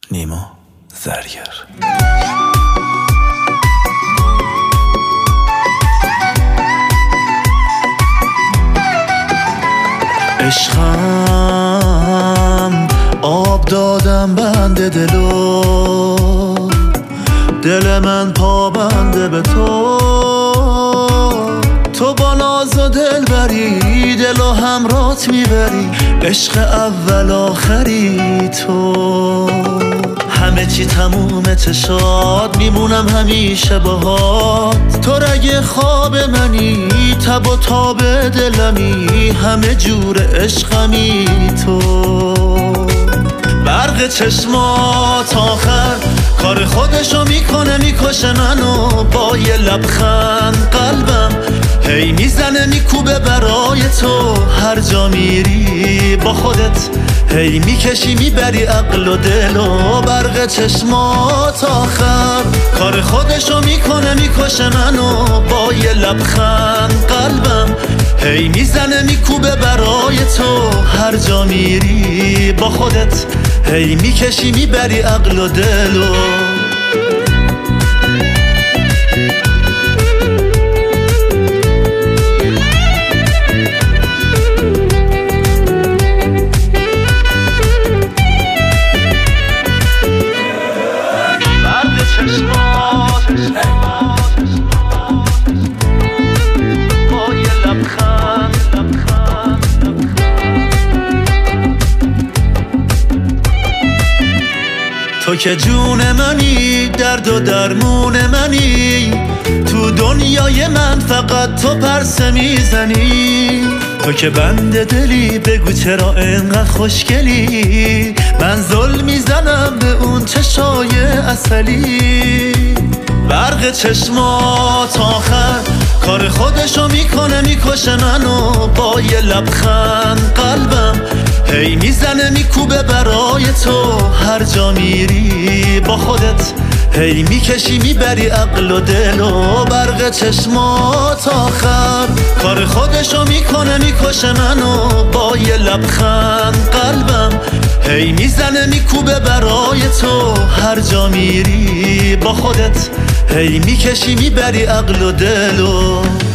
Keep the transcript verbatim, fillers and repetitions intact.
نیما زرگر. عشقم آب دادم بنده دلو، دل من پا بنده به تو. تو با ناز و دل بری، دل و همرات میبری، عشق اول آخری تو. همه چی تمومه چشات، میمونم همیشه باهات. تو رگ خواب منی، تب و تاب دلمی، همه جور عشقمی تو. برق چشمات آخر کار خودشو میکنه، میکشه منو با یه لبخند. قلبم هی میزنه میکوبه برای تو، هر جا میری با خودت هی میکشی میبری عقل و دل. و برق چشمات آخر کار خودشو میکنه، میکشه منو با یه لبخند. قلبم هی میزنه میکوبه برای تو، هر جا میری با خودت هی میکشی میبری عقل و دل. و تو که جون منی، درد و درمون منی، تو دنیای من فقط تو پرسه میزنی. تو که بنده دلی، بگو چرا اینقدر خوشگلی، من ظلم میزنم به اون چشای عسلی. برق چشمات آخر کار خودشو میکنه، میکشه منو با یه لبخند. قلبم هی میزنه میکوبه برای تو، هر جا میری با خودت هی میکشی میبری عقل و دل. و برق چشمات آخر کار خودشو میکنه، میکشه منو با یه لبخند. قلبم هی میزنه میکوبه برای تو، هر جا میری با خودت هی میکشی میبری عقل و دل. و